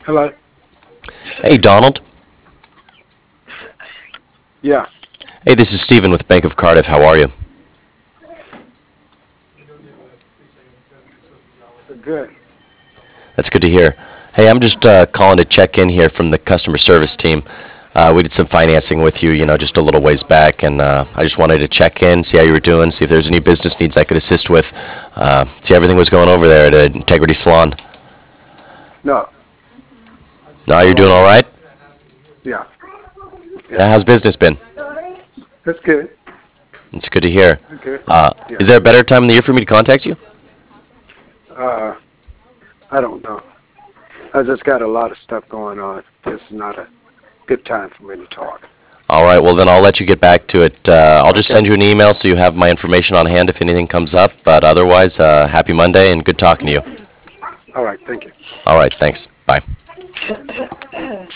Hello? Hey, Donald. Yeah, Hey, this is Steven with Bank of Cardiff. How are you? good. That's good to hear. Hey, I'm just calling to check in here from the customer service team. We did some financing with you, just a little ways back, and I just wanted to check in, see how you were doing, see if there's any business needs I could assist with, see how everything was going over there at Integrity Salon. No, No, you're no, doing I'm all not. right? Yeah, yeah. Yeah, how's business been? That's good. It's good to hear. Okay. Yeah. Is there a better time in the year for me to contact you? Uh, I don't know. I just got a lot of stuff going on. This is not a good time for me to talk. All right, well then I'll let you get back to it. I'll just Okay. send you an email so you have my information on hand if anything comes up. But otherwise, happy Monday and good talking to you. All right. Thank you. All right, thanks. Bye.